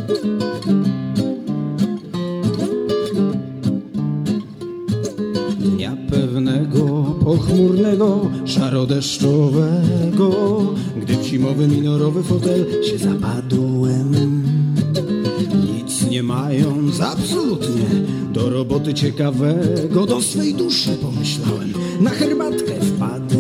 Dnia pewnego, pochmurnego, szarodeszczowego, gdy w zimowy minorowy fotel się zapadłem, nic nie mając absolutnie do roboty ciekawego, do swej duszy pomyślałem, na herbatkę wpadłem.